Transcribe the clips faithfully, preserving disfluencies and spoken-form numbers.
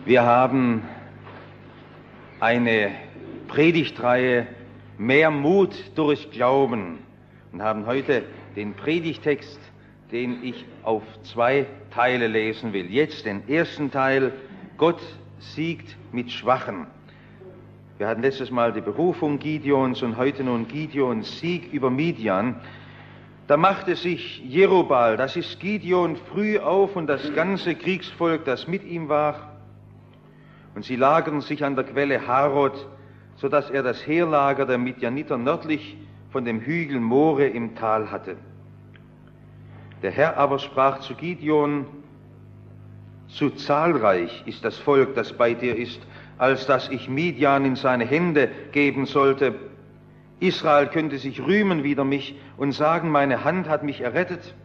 Wir haben eine Predigtreihe Mehr Mut durch Glauben und haben heute den Predigtext, den ich auf zwei Teile lesen will. Jetzt den ersten Teil: Gott siegt mit Schwachen. Wir hatten letztes Mal die Berufung Gideons und heute nun Gideons Sieg über Midian. Da machte sich Jerubbaal, das ist Gideon, früh auf und das ganze Kriegsvolk, das mit ihm war. Und sie lagerten sich an der Quelle Harod, so dass er das Heerlager der Midianiter nördlich von dem Hügel More im Tal hatte. Der Herr aber sprach zu Gideon: Zu zahlreich ist das Volk, das bei dir ist, als dass ich Midian in seine Hände geben sollte. Israel könnte sich rühmen wider mich und sagen, meine Hand hat mich errettet.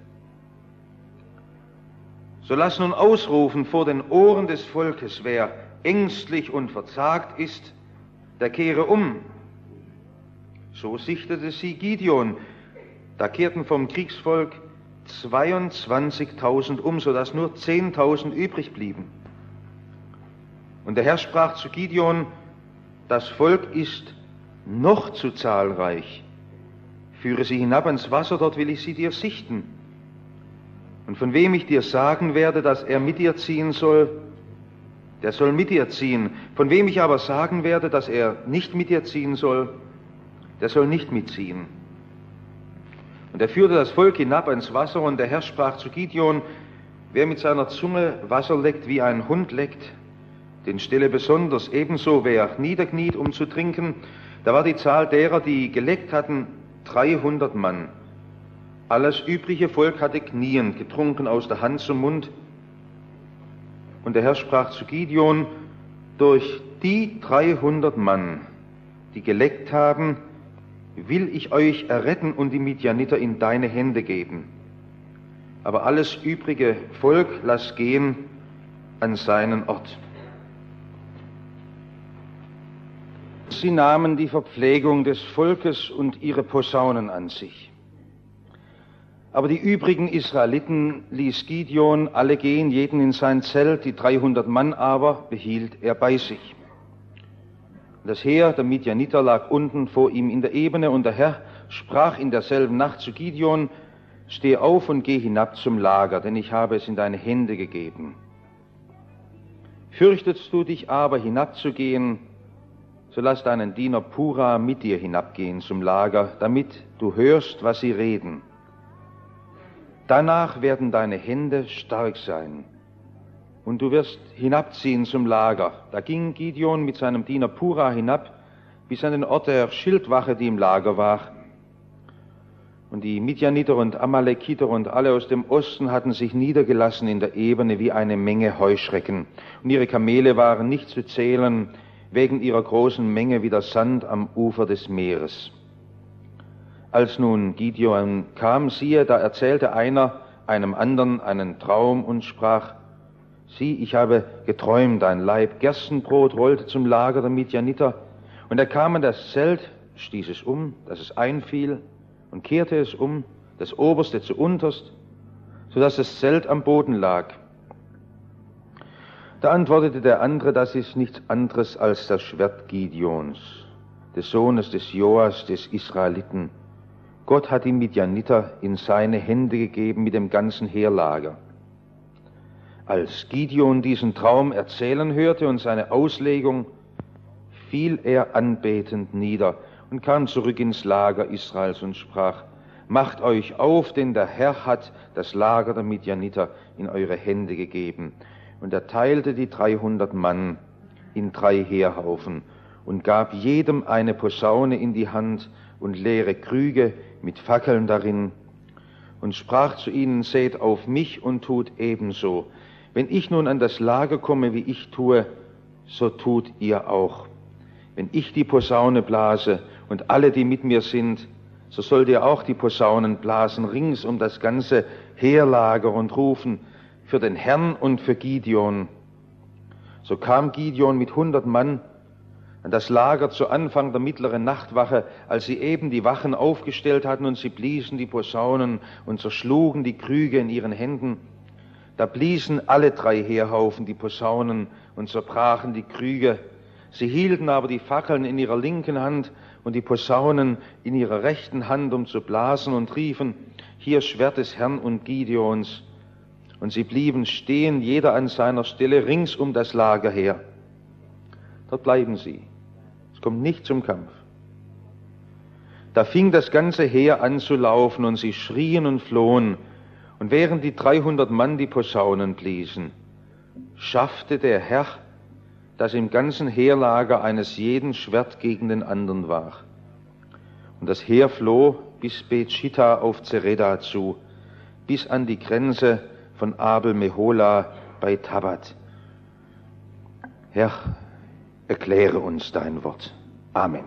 So lass nun ausrufen vor den Ohren des Volkes, wer ängstlich und verzagt ist, der kehre um. So sichtete sie Gideon. Da kehrten vom Kriegsvolk zweiundzwanzigtausend um, sodass nur zehntausend übrig blieben. Und der Herr sprach zu Gideon: Das Volk ist noch zu zahlreich. Führe sie hinab ans Wasser, dort will ich sie dir sichten. Und von wem ich dir sagen werde, dass er mit dir ziehen soll, der soll mit dir ziehen. Von wem ich aber sagen werde, dass er nicht mit dir ziehen soll, der soll nicht mitziehen. Und er führte das Volk hinab ans Wasser, und der Herr sprach zu Gideon: Wer mit seiner Zunge Wasser leckt, wie ein Hund leckt, den stelle besonders, ebenso wer niederkniet, um zu trinken. Da war die Zahl derer, die geleckt hatten, dreihundert Mann. Alles übrige Volk hatte kniend getrunken aus der Hand zum Mund. Und der Herr sprach zu Gideon: Durch die dreihundert Mann, die geleckt haben, will ich euch erretten und die Midianiter in deine Hände geben. Aber alles übrige Volk lass gehen an seinen Ort. Sie nahmen die Verpflegung des Volkes und ihre Posaunen an sich. Aber die übrigen Israeliten ließ Gideon alle gehen, jeden in sein Zelt, die dreihundert Mann aber behielt er bei sich. Das Heer der Midianiter lag unten vor ihm in der Ebene, und der Herr sprach in derselben Nacht zu Gideon: Steh auf und geh hinab zum Lager, denn ich habe es in deine Hände gegeben. Fürchtest du dich aber hinabzugehen, so lass deinen Diener Pura mit dir hinabgehen zum Lager, damit du hörst, was sie reden. Danach werden deine Hände stark sein, und du wirst hinabziehen zum Lager. Da ging Gideon mit seinem Diener Pura hinab, bis an den Ort der Schildwache, die im Lager war. Und die Midianiter und Amalekiter und alle aus dem Osten hatten sich niedergelassen in der Ebene wie eine Menge Heuschrecken. Und ihre Kamele waren nicht zu zählen, wegen ihrer großen Menge wie der Sand am Ufer des Meeres. Als nun Gideon kam, siehe, da erzählte einer einem anderen einen Traum und sprach: Sieh, ich habe geträumt, ein Laib Gerstenbrot rollte zum Lager der Midianiter, und er kam an das Zelt, stieß es um, dass es einfiel, und kehrte es um, das Oberste zu unterst, so dass das Zelt am Boden lag. Da antwortete der andere: Das ist nichts anderes als das Schwert Gideons, des Sohnes des Joas, des Israeliten. Gott hat die Midianiter in seine Hände gegeben mit dem ganzen Heerlager. Als Gideon diesen Traum erzählen hörte und seine Auslegung, fiel er anbetend nieder und kam zurück ins Lager Israels und sprach: Macht euch auf, denn der Herr hat das Lager der Midianiter in eure Hände gegeben. Und er teilte die dreihundert Mann in drei Heerhaufen und gab jedem eine Posaune in die Hand und leere Krüge mit Fackeln darin und sprach zu ihnen: Seht auf mich und tut ebenso. Wenn ich nun an das Lager komme, wie ich tue, so tut ihr auch. Wenn ich die Posaune blase und alle, die mit mir sind, so sollt ihr auch die Posaunen blasen rings um das ganze Heerlager und rufen: Für den Herrn und für Gideon. So kam Gideon mit hundert Mann an das Lager zu Anfang der mittleren Nachtwache, als sie eben die Wachen aufgestellt hatten, und sie bliesen die Posaunen und zerschlugen die Krüge in ihren Händen. Da bliesen alle drei Heerhaufen die Posaunen und zerbrachen die Krüge. Sie hielten aber die Fackeln in ihrer linken Hand und die Posaunen in ihrer rechten Hand, um zu blasen, und riefen: Hier Schwert des Herrn und Gideons. Und sie blieben stehen, jeder an seiner Stelle, rings um das Lager her. Dort bleiben sie. Es kommt nicht zum Kampf. Da fing das ganze Heer an zu laufen, und sie schrien und flohen. Und während die dreihundert Mann die Posaunen bliesen, schaffte der Herr, dass im ganzen Heerlager eines jeden Schwert gegen den anderen war. Und das Heer floh bis Bet-Schitta auf Zereda zu, bis an die Grenze von Abel-Mehola bei Tabat. Herr, erkläre uns dein Wort. Amen.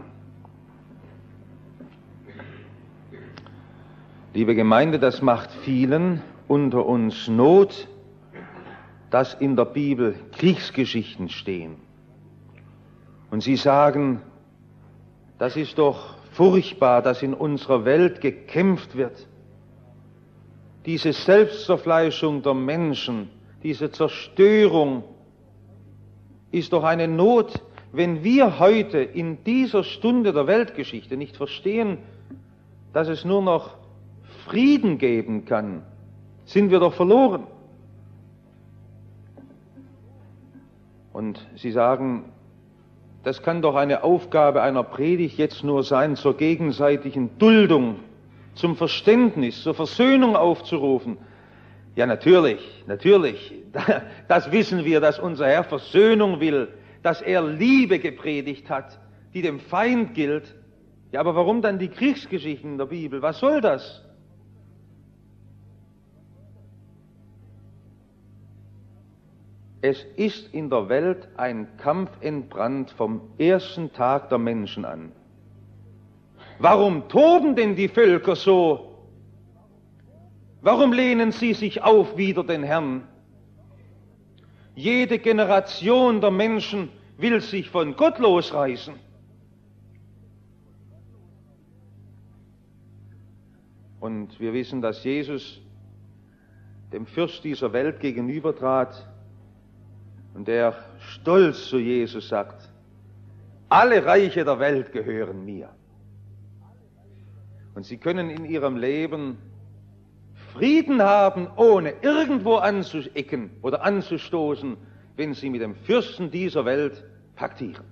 Liebe Gemeinde, das macht vielen unter uns Not, dass in der Bibel Kriegsgeschichten stehen. Und sie sagen, das ist doch furchtbar, dass in unserer Welt gekämpft wird. Diese Selbstzerfleischung der Menschen, diese Zerstörung ist doch eine Not. Wenn wir heute in dieser Stunde der Weltgeschichte nicht verstehen, dass es nur noch Frieden geben kann, sind wir doch verloren. Und sie sagen, das kann doch eine Aufgabe einer Predigt jetzt nur sein, zur gegenseitigen Duldung, zum Verständnis, zur Versöhnung aufzurufen. Ja, natürlich, natürlich, das wissen wir, dass unser Herr Versöhnung will, dass er Liebe gepredigt hat, die dem Feind gilt. Ja, aber warum dann die Kriegsgeschichten in der Bibel? Was soll das? Es ist in der Welt ein Kampf entbrannt vom ersten Tag der Menschen an. Warum toben denn die Völker so? Warum lehnen sie sich auf wider den Herrn? Jede Generation der Menschen will sich von Gott losreißen. Und wir wissen, dass Jesus dem Fürst dieser Welt gegenübertrat und der stolz zu Jesus sagt: Alle Reiche der Welt gehören mir. Und sie können in ihrem Leben Frieden haben, ohne irgendwo anzuecken oder anzustoßen, wenn sie mit dem Fürsten dieser Welt paktieren.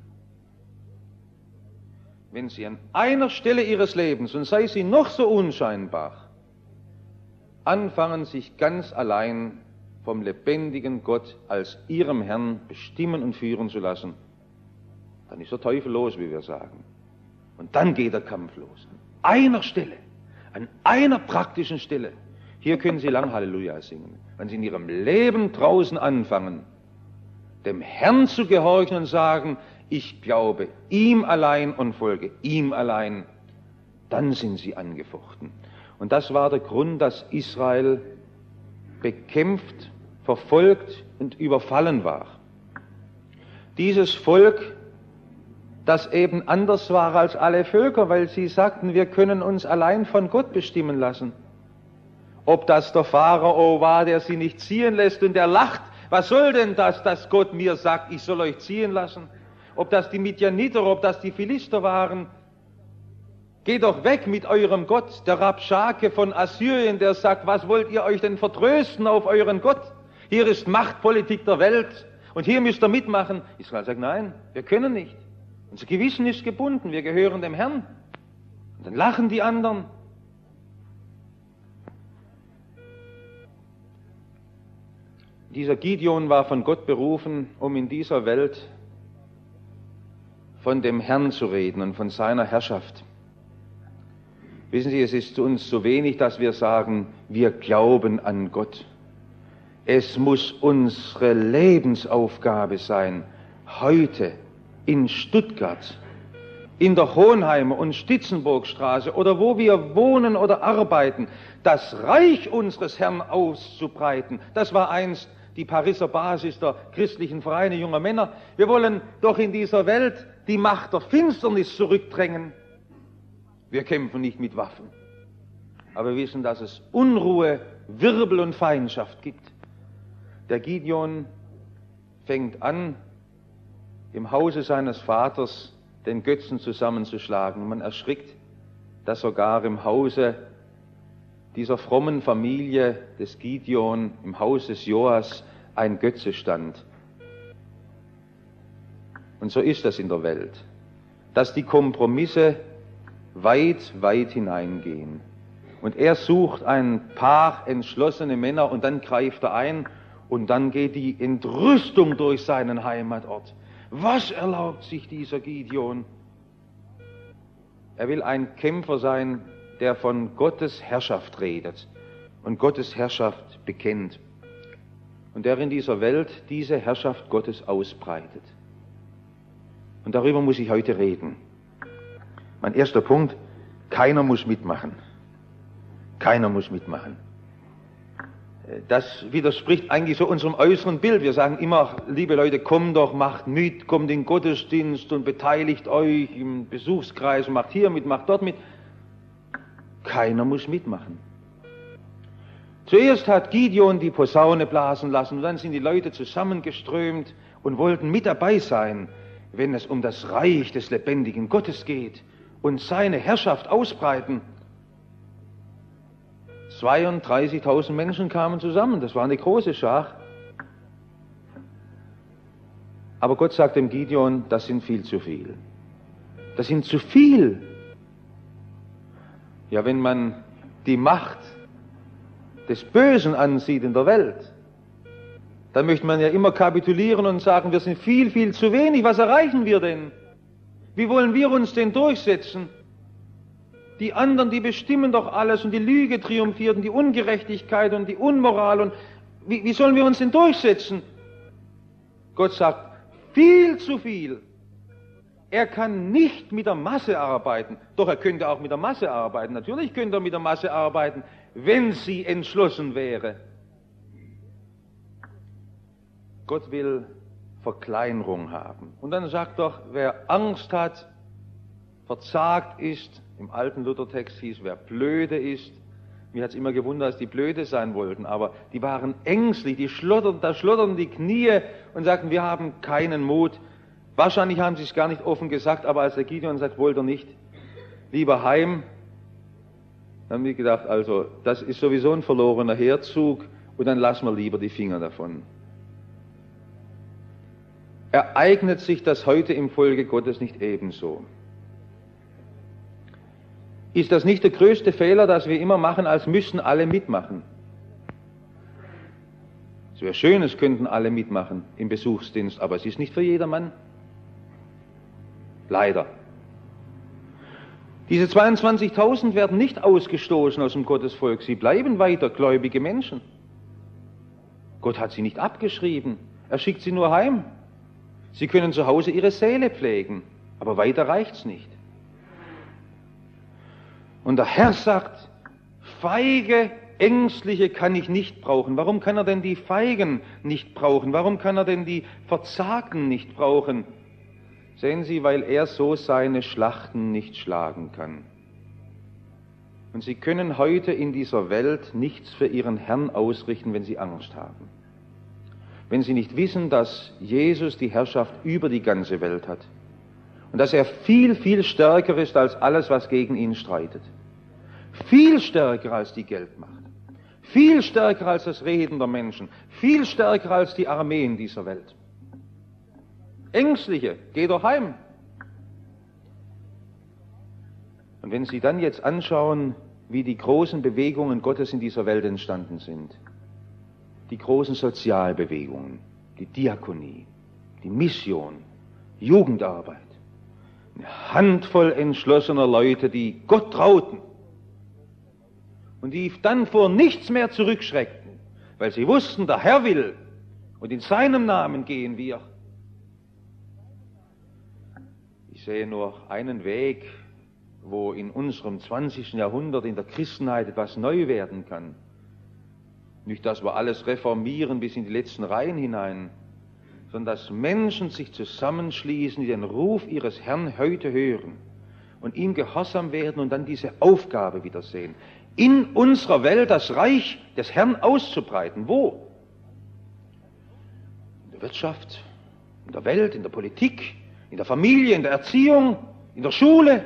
Wenn sie an einer Stelle ihres Lebens, und sei sie noch so unscheinbar, anfangen, sich ganz allein vom lebendigen Gott als ihrem Herrn bestimmen und führen zu lassen, dann ist der Teufel los, wie wir sagen. Und dann geht der Kampf los. An einer Stelle, an einer praktischen Stelle. Hier können Sie lang Halleluja singen. Wenn Sie in Ihrem Leben draußen anfangen, dem Herrn zu gehorchen und sagen, ich glaube ihm allein und folge ihm allein, dann sind Sie angefochten. Und das war der Grund, dass Israel bekämpft, verfolgt und überfallen war. Dieses Volk, das eben anders war als alle Völker, weil sie sagten, wir können uns allein von Gott bestimmen lassen. Ob das der Pharao war, der sie nicht ziehen lässt und der lacht, was soll denn das, dass Gott mir sagt, ich soll euch ziehen lassen? Ob das die Midjaniter, ob das die Philister waren, geht doch weg mit eurem Gott. Der Rabschake von Assyrien, der sagt, was wollt ihr euch denn vertrösten auf euren Gott? Hier ist Machtpolitik der Welt und hier müsst ihr mitmachen. Israel sagt, nein, wir können nicht. Unser Gewissen ist gebunden, wir gehören dem Herrn. Und dann lachen die anderen. Dieser Gideon war von Gott berufen, um in dieser Welt von dem Herrn zu reden und von seiner Herrschaft. Wissen Sie, es ist uns so wenig, dass wir sagen, wir glauben an Gott. Es muss unsere Lebensaufgabe sein, heute in Stuttgart, in der Hohenheimer und Stitzenburgstraße oder wo wir wohnen oder arbeiten, das Reich unseres Herrn auszubreiten. Das war einst die Pariser Basis der christlichen Vereine junger Männer. Wir wollen doch in dieser Welt die Macht der Finsternis zurückdrängen. Wir kämpfen nicht mit Waffen, aber wir wissen, dass es Unruhe, Wirbel und Feindschaft gibt. Der Gideon fängt an, im Hause seines Vaters den Götzen zusammenzuschlagen. Man erschrickt, dass sogar im Hause dieser frommen Familie des Gideon, im Haus des Joas, ein Götze stand. Und so ist das in der Welt, dass die Kompromisse weit, weit hineingehen. Und er sucht ein paar entschlossene Männer und dann greift er ein und dann geht die Entrüstung durch seinen Heimatort. Was erlaubt sich dieser Gideon? Er will ein Kämpfer sein, der von Gottes Herrschaft redet und Gottes Herrschaft bekennt und der in dieser Welt diese Herrschaft Gottes ausbreitet. Und darüber muss ich heute reden. Mein erster Punkt: keiner muss mitmachen. Keiner muss mitmachen. Das widerspricht eigentlich so unserem äußeren Bild. Wir sagen immer, liebe Leute, kommt doch, macht mit, kommt in den Gottesdienst und beteiligt euch im Besuchskreis, macht hier mit, macht dort mit. Keiner muss mitmachen. Zuerst hat Gideon die Posaune blasen lassen und dann sind die Leute zusammengeströmt und wollten mit dabei sein, wenn es um das Reich des lebendigen Gottes geht und seine Herrschaft ausbreiten. zweiunddreißigtausend Menschen kamen zusammen, das war eine große Schar. Aber Gott sagt dem Gideon, das sind viel zu viel. Das sind zu viel. Ja, wenn man die Macht des Bösen ansieht in der Welt, dann möchte man ja immer kapitulieren und sagen, wir sind viel, viel zu wenig. Was erreichen wir denn? Wie wollen wir uns denn durchsetzen? Die anderen, die bestimmen doch alles und die Lüge triumphiert und die Ungerechtigkeit und die Unmoral und wie, wie sollen wir uns denn durchsetzen? Gott sagt, viel zu viel. Er kann nicht mit der Masse arbeiten, doch er könnte auch mit der Masse arbeiten. Natürlich könnte er mit der Masse arbeiten, wenn sie entschlossen wäre. Gott will Verkleinerung haben. Und dann sagt doch, wer Angst hat, verzagt ist, im alten Luthertext hieß, wer blöde ist. Mir hat es immer gewundert, dass die blöde sein wollten, aber die waren ängstlich, die schlotterten, da schlotterten die Knie und sagten, wir haben keinen Mut. Wahrscheinlich haben sie es gar nicht offen gesagt, aber als der Gideon sagt, wollt ihr nicht lieber heim, dann haben wir gedacht, also das ist sowieso ein verlorener Herzug und dann lassen wir lieber die Finger davon. Ereignet sich das heute im Volke Gottes nicht ebenso? Ist das nicht der größte Fehler, dass wir immer machen, als müssten alle mitmachen? Es wäre schön, es könnten alle mitmachen im Besuchsdienst, aber es ist nicht für jedermann. Leider. Diese zweiundzwanzigtausend werden nicht ausgestoßen aus dem Gottesvolk, sie bleiben weiter gläubige Menschen. Gott hat sie nicht abgeschrieben, er schickt sie nur heim. Sie können zu Hause ihre Seele pflegen, aber weiter reicht's nicht. Und der Herr sagt, feige, ängstliche kann ich nicht brauchen. Warum kann er denn die Feigen nicht brauchen? Warum kann er denn die Verzagten nicht brauchen? Sehen Sie, weil er so seine Schlachten nicht schlagen kann. Und Sie können heute in dieser Welt nichts für Ihren Herrn ausrichten, wenn Sie Angst haben. Wenn Sie nicht wissen, dass Jesus die Herrschaft über die ganze Welt hat. Und dass er viel, viel stärker ist als alles, was gegen ihn streitet. Viel stärker als die Geldmacht. Viel stärker als das Reden der Menschen. Viel stärker als die Armeen dieser Welt. Ängstliche, geh doch heim. Und wenn Sie dann jetzt anschauen, wie die großen Bewegungen Gottes in dieser Welt entstanden sind, die großen Sozialbewegungen, die Diakonie, die Mission, Jugendarbeit, eine Handvoll entschlossener Leute, die Gott trauten und die dann vor nichts mehr zurückschreckten, weil sie wussten, der Herr will und in seinem Namen gehen wir. Ich sehe nur einen Weg, wo in unserem zwanzigsten Jahrhundert in der Christenheit etwas neu werden kann. Nicht, dass wir alles reformieren bis in die letzten Reihen hinein, sondern dass Menschen sich zusammenschließen, die den Ruf ihres Herrn heute hören und ihm gehorsam werden und dann diese Aufgabe wieder sehen, in unserer Welt das Reich des Herrn auszubreiten. Wo? Wirtschaft, in der Welt, in der Politik, in der Familie, in der Erziehung, in der Schule.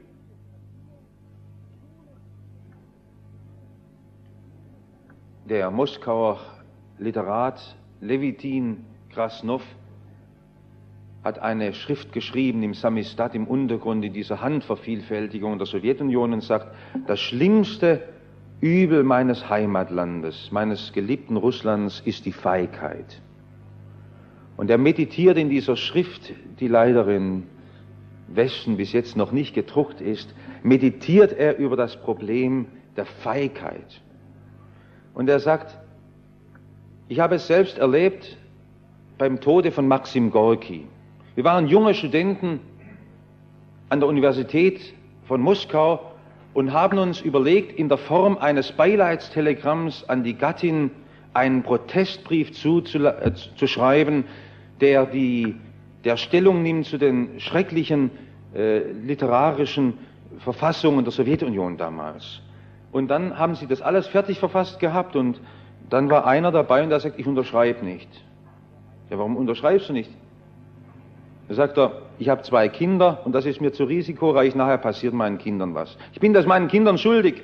Der Moskauer Literat Levitin Krasnov hat eine Schrift geschrieben im Samisdat, im Untergrund, in dieser Handvervielfältigung der Sowjetunion, und sagt, das schlimmste Übel meines Heimatlandes, meines geliebten Russlands, ist die Feigheit. Und er meditiert in dieser Schrift, die leider in Westen bis jetzt noch nicht gedruckt ist, meditiert er über das Problem der Feigheit. Und er sagt, ich habe es selbst erlebt beim Tode von Maxim Gorki. Wir waren junge Studenten an der Universität von Moskau und haben uns überlegt, in der Form eines Beileidstelegramms an die Gattin einen Protestbrief zuzuschreiben, der die, der Stellung nimmt zu den schrecklichen äh, literarischen Verfassungen der Sowjetunion damals. Und dann haben sie das alles fertig verfasst gehabt und dann war einer dabei und der sagt, ich unterschreibe nicht. Ja, warum unterschreibst du nicht? Da sagt er, ich habe zwei Kinder und das ist mir zu risikoreich, nachher passiert meinen Kindern was. Ich bin das meinen Kindern schuldig.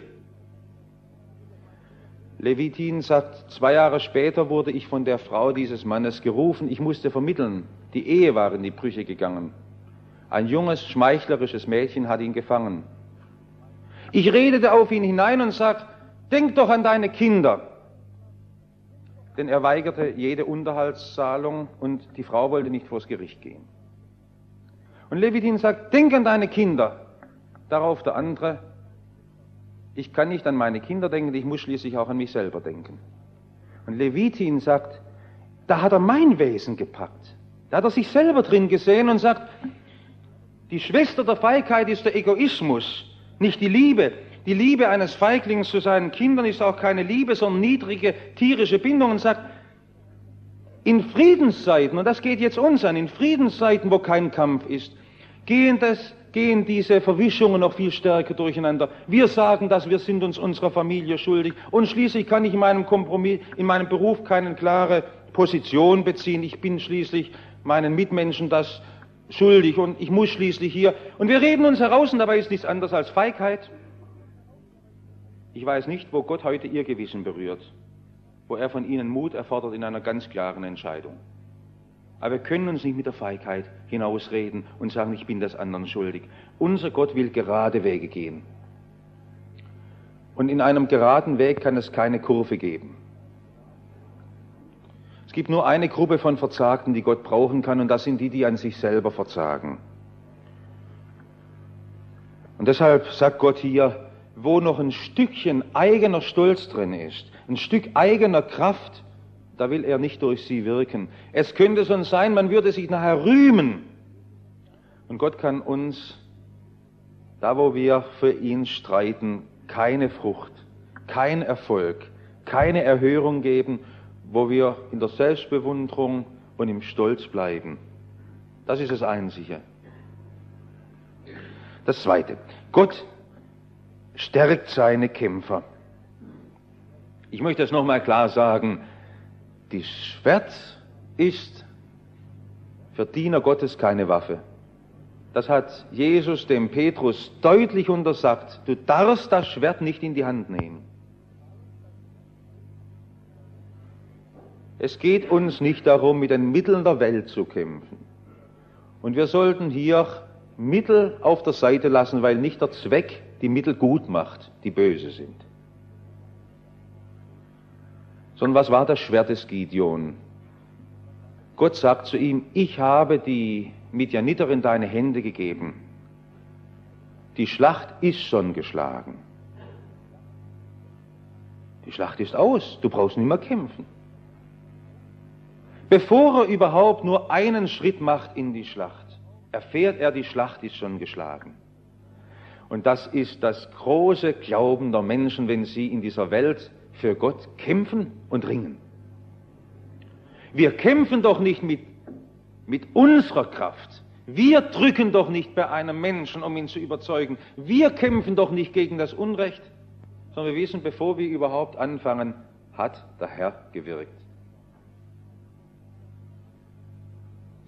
Levitin sagt, zwei Jahre später wurde ich von der Frau dieses Mannes gerufen, ich musste vermitteln. Die Ehe war in die Brüche gegangen. Ein junges, schmeichlerisches Mädchen hat ihn gefangen. Ich redete auf ihn hinein und sagte, denk doch an deine Kinder. Denn er weigerte jede Unterhaltszahlung und die Frau wollte nicht vors Gericht gehen. Und Levitin sagt, denk an deine Kinder. Darauf der andere, ich kann nicht an meine Kinder denken, ich muss schließlich auch an mich selber denken. Und Levitin sagt, da hat er mein Wesen gepackt. Da hat er sich selber drin gesehen und sagt, die Schwester der Feigheit ist der Egoismus, nicht die Liebe. Die Liebe eines Feiglings zu seinen Kindern ist auch keine Liebe, sondern niedrige tierische Bindung, und sagt, in Friedenszeiten, und das geht jetzt uns an, in Friedenszeiten, wo kein Kampf ist, gehen, das, gehen diese Verwischungen noch viel stärker durcheinander. Wir sagen, dass wir sind uns unserer Familie schuldig und schließlich kann ich in meinem Kompromiss, in meinem Beruf keine klare Position beziehen. Ich bin schließlich meinen Mitmenschen das schuldig und ich muss schließlich hier. Und wir reden uns heraus und dabei ist nichts anderes als Feigheit. Ich weiß nicht, wo Gott heute Ihr Gewissen berührt, wo er von Ihnen Mut erfordert in einer ganz klaren Entscheidung. Aber wir können uns nicht mit der Feigheit hinausreden und sagen, ich bin des anderen schuldig. Unser Gott will gerade Wege gehen. Und in einem geraden Weg kann es keine Kurve geben. Es gibt nur eine Gruppe von Verzagten, die Gott brauchen kann, und das sind die, die an sich selber verzagen. Und deshalb sagt Gott hier, wo noch ein Stückchen eigener Stolz drin ist, ein Stück eigener Kraft, da will er nicht durch sie wirken. Es könnte so sein, man würde sich nachher rühmen. Und Gott kann uns, da wo wir für ihn streiten, keine Frucht, kein Erfolg, keine Erhörung geben, wo wir in der Selbstbewunderung und im Stolz bleiben. Das ist das Einzige. Das Zweite. Gott stärkt seine Kämpfer. Ich möchte das nochmal klar sagen. Die Schwert ist für Diener Gottes keine Waffe. Das hat Jesus dem Petrus deutlich untersagt. Du darfst das Schwert nicht in die Hand nehmen. Es geht uns nicht darum, mit den Mitteln der Welt zu kämpfen. Und wir sollten hier Mittel auf der Seite lassen, weil nicht der Zweck die Mittel gut macht, die böse sind. Sondern was war das Schwert des Gideon? Gott sagt zu ihm, ich habe die Midianiter in deine Hände gegeben. Die Schlacht ist schon geschlagen. Die Schlacht ist aus, du brauchst nicht mehr kämpfen. Bevor er überhaupt nur einen Schritt macht in die Schlacht, erfährt er, die Schlacht ist schon geschlagen. Und das ist das große Glauben der Menschen, wenn sie in dieser Welt für Gott kämpfen und ringen. Wir kämpfen doch nicht mit, mit unserer Kraft. Wir drücken doch nicht bei einem Menschen, um ihn zu überzeugen. Wir kämpfen doch nicht gegen das Unrecht, sondern wir wissen, bevor wir überhaupt anfangen, hat der Herr gewirkt.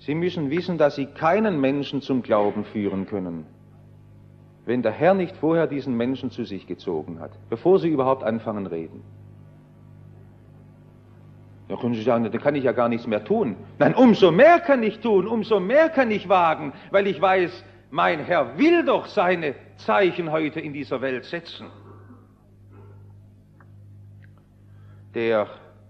Sie müssen wissen, dass Sie keinen Menschen zum Glauben führen können, wenn der Herr nicht vorher diesen Menschen zu sich gezogen hat, bevor Sie überhaupt anfangen reden. Da können Sie sagen, da kann ich ja gar nichts mehr tun. Nein, umso mehr kann ich tun, umso mehr kann ich wagen, weil ich weiß, mein Herr will doch seine Zeichen heute in dieser Welt setzen. Der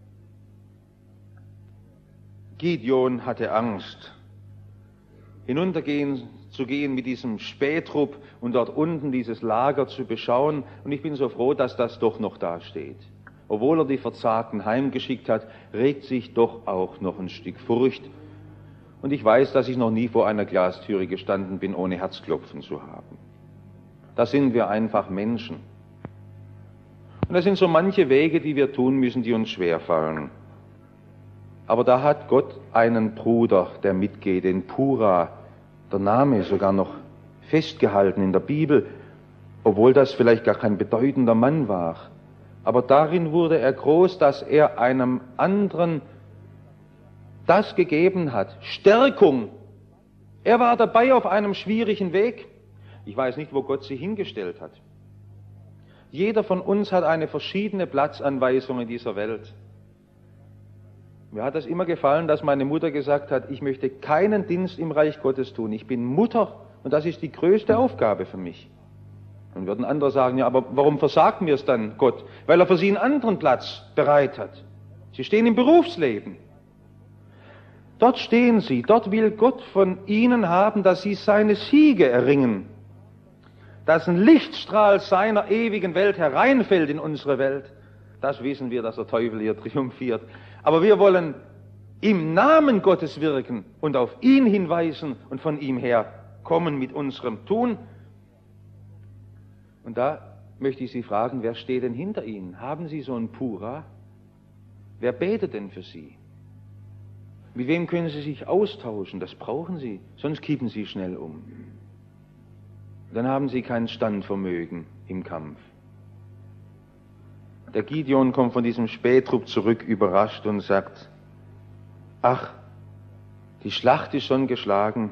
Gideon hatte Angst, hinuntergehen zu gehen mit diesem Spähtrupp und dort unten dieses Lager zu beschauen. Und ich bin so froh, dass das doch noch da steht. Obwohl er die Verzagten heimgeschickt hat, regt sich doch auch noch ein Stück Furcht. Und ich weiß, dass ich noch nie vor einer Glastüre gestanden bin, ohne Herzklopfen zu haben. Da sind wir einfach Menschen. Und das sind so manche Wege, die wir tun müssen, die uns schwerfallen. Aber da hat Gott einen Bruder, der mitgeht, den Pura, der Name sogar noch festgehalten in der Bibel, obwohl das vielleicht gar kein bedeutender Mann war. Aber darin wurde er groß, dass er einem anderen das gegeben hat, Stärkung. Er war dabei auf einem schwierigen Weg. Ich weiß nicht, wo Gott sie hingestellt hat. Jeder von uns hat eine verschiedene Platzanweisung in dieser Welt. Mir hat es immer gefallen, dass meine Mutter gesagt hat, ich möchte keinen Dienst im Reich Gottes tun. Ich bin Mutter und das ist die größte Aufgabe für mich. Dann würden andere sagen, ja, aber warum versagt mir es dann Gott? Weil er für sie einen anderen Platz bereit hat. Sie stehen im Berufsleben. Dort stehen sie, dort will Gott von ihnen haben, dass sie seine Siege erringen. Dass ein Lichtstrahl seiner ewigen Welt hereinfällt in unsere Welt. Das wissen wir, dass der Teufel hier triumphiert. Aber wir wollen im Namen Gottes wirken und auf ihn hinweisen und von ihm her kommen mit unserem Tun. Und da möchte ich Sie fragen, wer steht denn hinter Ihnen? Haben Sie so einen Pura? Wer betet denn für Sie? Mit wem können Sie sich austauschen? Das brauchen Sie, sonst kippen Sie schnell um. Dann haben Sie kein Standvermögen im Kampf. Der Gideon kommt von diesem Spähtrupp zurück, überrascht und sagt, ach, die Schlacht ist schon geschlagen.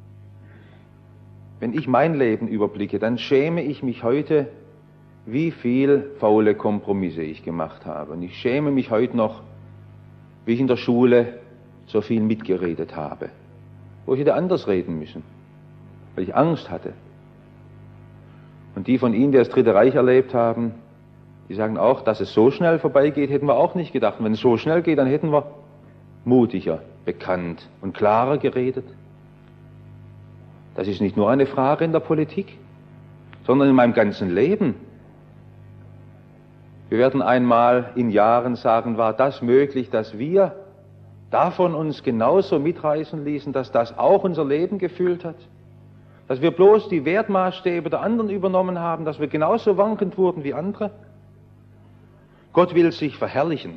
Wenn ich mein Leben überblicke, dann schäme ich mich heute, wie viel faule Kompromisse ich gemacht habe. Und ich schäme mich heute noch, wie ich in der Schule so viel mitgeredet habe. Wo ich hätte anders reden müssen, weil ich Angst hatte. Und die von Ihnen, die das Dritte Reich erlebt haben, die sagen auch, dass es so schnell vorbeigeht, hätten wir auch nicht gedacht. Und wenn es so schnell geht, dann hätten wir mutiger, bekannt und klarer geredet. Das ist nicht nur eine Frage in der Politik, sondern in meinem ganzen Leben. Wir werden einmal in Jahren sagen, war das möglich, dass wir davon uns genauso mitreißen ließen, dass das auch unser Leben gefüllt hat? Dass wir bloß die Wertmaßstäbe der anderen übernommen haben, dass wir genauso wankend wurden wie andere? Gott will sich verherrlichen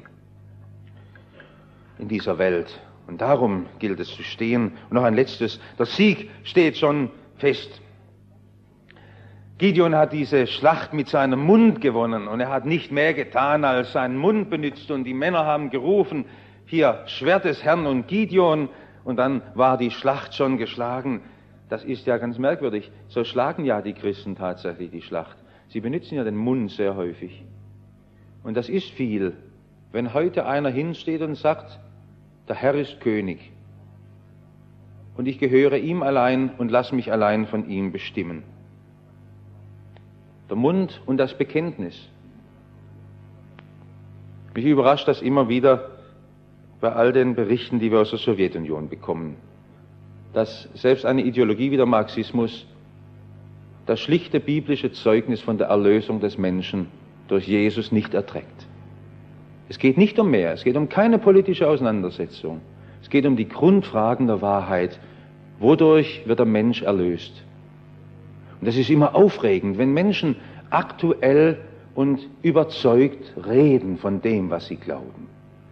in dieser Welt. Und darum gilt es zu stehen. Und noch ein letztes, der Sieg steht schon fest. Gideon hat diese Schlacht mit seinem Mund gewonnen und er hat nicht mehr getan, als seinen Mund benutzt und die Männer haben gerufen, hier Schwert des Herrn und Gideon, und dann war die Schlacht schon geschlagen. Das ist ja ganz merkwürdig. So schlagen ja die Christen tatsächlich die Schlacht. Sie benutzen ja den Mund sehr häufig. Und das ist viel, wenn heute einer hinsteht und sagt, der Herr ist König und ich gehöre ihm allein und lasse mich allein von ihm bestimmen. Der Mund und das Bekenntnis. Mich überrascht das immer wieder bei all den Berichten, die wir aus der Sowjetunion bekommen, dass selbst eine Ideologie wie der Marxismus das schlichte biblische Zeugnis von der Erlösung des Menschen durch Jesus nicht erträgt. Es geht nicht um mehr, es geht um keine politische Auseinandersetzung. Es geht um die Grundfragen der Wahrheit. Wodurch wird der Mensch erlöst? Und das ist immer aufregend, wenn Menschen aktuell und überzeugt reden von dem, was sie glauben.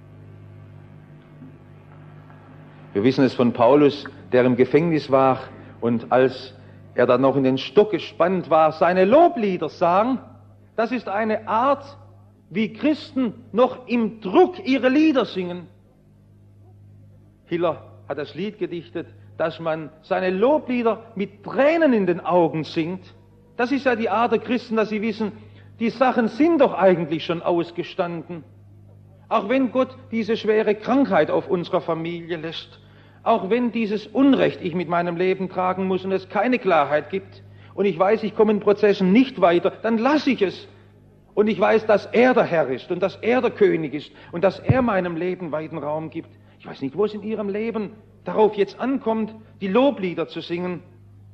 Wir wissen es von Paulus, der im Gefängnis war und als er dann noch in den Stock gespannt war, seine Loblieder sang. Das ist eine Art, wie Christen noch im Druck ihre Lieder singen. Hiller hat das Lied gedichtet, dass man seine Loblieder mit Tränen in den Augen singt. Das ist ja die Art der Christen, dass sie wissen, die Sachen sind doch eigentlich schon ausgestanden. Auch wenn Gott diese schwere Krankheit auf unserer Familie lässt, auch wenn dieses Unrecht ich mit meinem Leben tragen muss und es keine Klarheit gibt und ich weiß, ich komme in Prozessen nicht weiter, dann lasse ich es. Und ich weiß, dass er der Herr ist und dass er der König ist und dass er meinem Leben weiten Raum gibt. Ich weiß nicht, wo es in Ihrem Leben darauf jetzt ankommt, die Loblieder zu singen.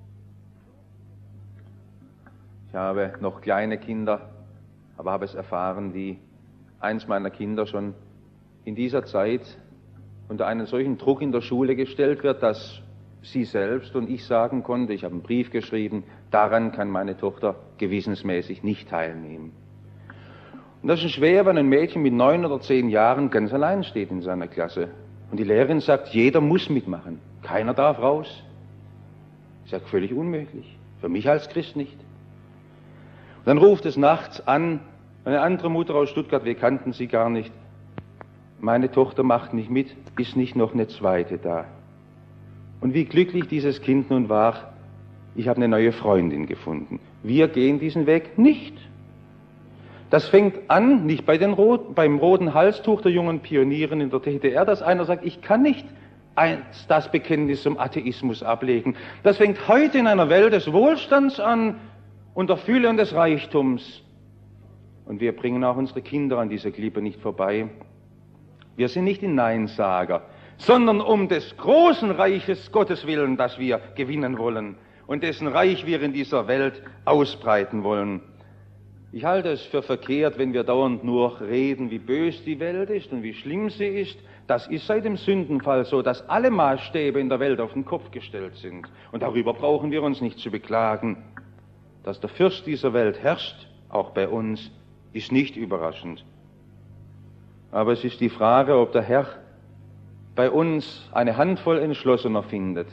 Ich habe noch kleine Kinder, aber habe es erfahren, wie eins meiner Kinder schon in dieser Zeit unter einen solchen Druck in der Schule gestellt wird, dass sie selbst und ich sagen konnte, ich habe einen Brief geschrieben, daran kann meine Tochter gewissensmäßig nicht teilnehmen. Und das ist schwer, wenn ein Mädchen mit neun oder zehn Jahren ganz allein steht in seiner Klasse. Und die Lehrerin sagt, jeder muss mitmachen, keiner darf raus. Ich sage, völlig unmöglich, für mich als Christ nicht. Und dann ruft es nachts an, eine andere Mutter aus Stuttgart, wir kannten sie gar nicht. Meine Tochter macht nicht mit, ist nicht noch eine zweite da. Und wie glücklich dieses Kind nun war, ich habe eine neue Freundin gefunden. Wir gehen diesen Weg nicht. Das fängt an, nicht bei den Rot, beim roten Halstuch der jungen Pionieren in der D D R, dass einer sagt, ich kann nicht das Bekenntnis zum Atheismus ablegen. Das fängt heute in einer Welt des Wohlstands an und der Fülle und des Reichtums. Und wir bringen auch unsere Kinder an dieser Klippe nicht vorbei. Wir sind nicht die Neinsager, sondern um des großen Reiches Gottes willen, das wir gewinnen wollen und dessen Reich wir in dieser Welt ausbreiten wollen. Ich halte es für verkehrt, wenn wir dauernd nur reden, wie bös die Welt ist und wie schlimm sie ist. Das ist seit dem Sündenfall so, dass alle Maßstäbe in der Welt auf den Kopf gestellt sind. Und darüber brauchen wir uns nicht zu beklagen. Dass der Fürst dieser Welt herrscht, auch bei uns, ist nicht überraschend. Aber es ist die Frage, ob der Herr bei uns eine Handvoll Entschlossener findet,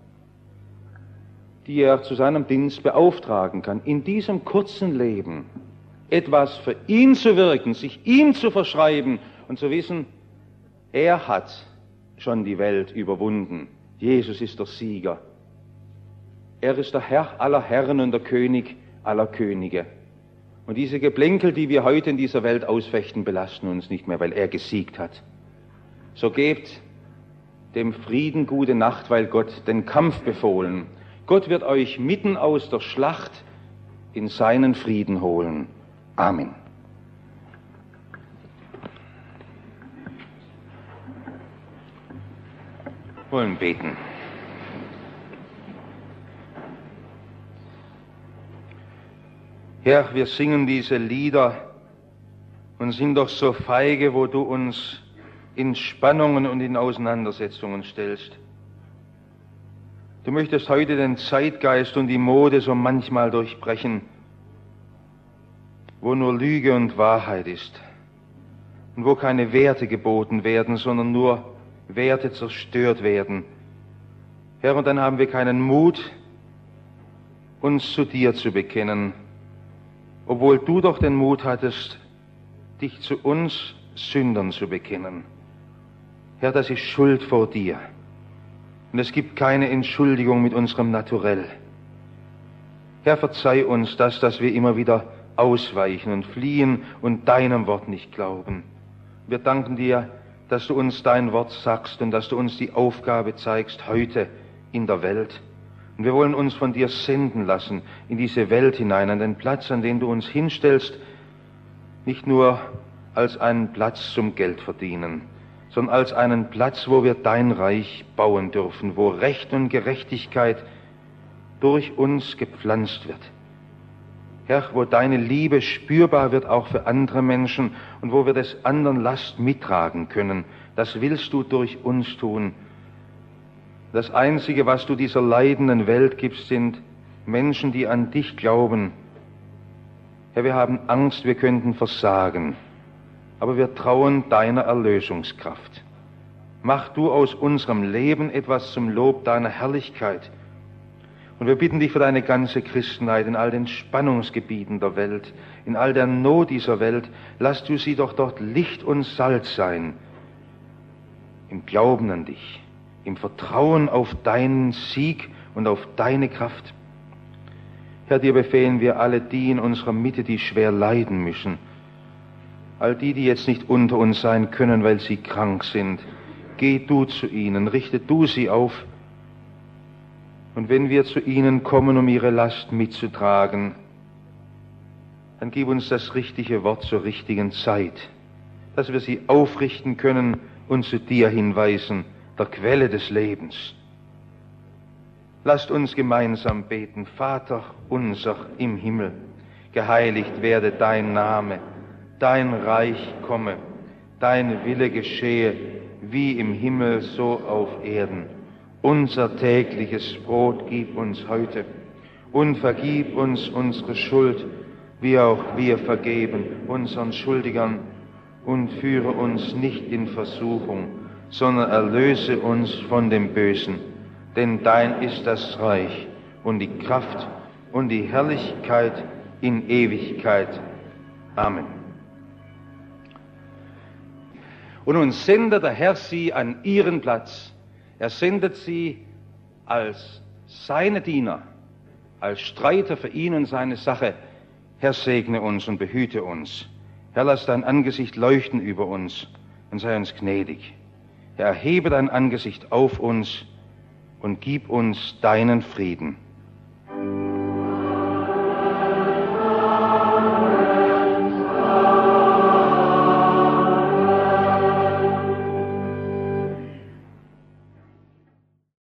die er zu seinem Dienst beauftragen kann, in diesem kurzen Leben etwas für ihn zu wirken, sich ihm zu verschreiben und zu wissen, er hat schon die Welt überwunden. Jesus ist der Sieger. Er ist der Herr aller Herren und der König aller Könige. Und diese Geplänkel, die wir heute in dieser Welt ausfechten, belasten uns nicht mehr, weil er gesiegt hat. So gebt dem Frieden gute Nacht, weil Gott den Kampf befohlen. Gott wird euch mitten aus der Schlacht in seinen Frieden holen. Amen. Wir wollen beten. Herr, wir singen diese Lieder und sind doch so feige, wo du uns in Spannungen und in Auseinandersetzungen stellst. Du möchtest heute den Zeitgeist und die Mode so manchmal durchbrechen, wo nur Lüge und Wahrheit ist und wo keine Werte geboten werden, sondern nur Werte zerstört werden. Herr, und dann haben wir keinen Mut, uns zu dir zu bekennen, obwohl du doch den Mut hattest, dich zu uns Sündern zu bekennen. Herr, das ist Schuld vor dir. Und es gibt keine Entschuldigung mit unserem Naturell. Herr, verzeih uns das, dass wir immer wieder ausweichen und fliehen und deinem Wort nicht glauben. Wir danken dir, dass du uns dein Wort sagst und dass du uns die Aufgabe zeigst heute in der Welt. Und wir wollen uns von dir senden lassen in diese Welt hinein, an den Platz, an den du uns hinstellst, nicht nur als einen Platz zum Geldverdienen, sondern als einen Platz, wo wir dein Reich bauen dürfen, wo Recht und Gerechtigkeit durch uns gepflanzt wird. Herr, wo deine Liebe spürbar wird auch für andere Menschen und wo wir des anderen Last mittragen können, das willst du durch uns tun. Das Einzige, was du dieser leidenden Welt gibst, sind Menschen, die an dich glauben. Herr, wir haben Angst, wir könnten versagen, aber wir trauen deiner Erlösungskraft. Mach du aus unserem Leben etwas zum Lob deiner Herrlichkeit. Und wir bitten dich für deine ganze Christenheit in all den Spannungsgebieten der Welt, in all der Not dieser Welt, lass du sie doch dort Licht und Salz sein, im Glauben an dich, im Vertrauen auf deinen Sieg und auf deine Kraft. Herr, dir befehlen wir alle die in unserer Mitte, die schwer leiden müssen. All die, die jetzt nicht unter uns sein können, weil sie krank sind. Geh du zu ihnen, richte du sie auf. Und wenn wir zu ihnen kommen, um ihre Last mitzutragen, dann gib uns das richtige Wort zur richtigen Zeit, dass wir sie aufrichten können und zu dir hinweisen, der Quelle des Lebens. Lasst uns gemeinsam beten. Vater unser im Himmel, geheiligt werde dein Name, dein Reich komme, dein Wille geschehe, wie im Himmel so auf Erden. Unser tägliches Brot gib uns heute und vergib uns unsere Schuld, wie auch wir vergeben unseren Schuldigern, und führe uns nicht in Versuchung, sondern erlöse uns von dem Bösen. Denn dein ist das Reich und die Kraft und die Herrlichkeit in Ewigkeit. Amen. Und nun sendet der Herr sie an ihren Platz. Er sendet sie als seine Diener, als Streiter für ihn und seine Sache. Herr, segne uns und behüte uns. Herr, lass dein Angesicht leuchten über uns und sei uns gnädig. Herr, erhebe dein Angesicht auf uns und gib uns deinen Frieden.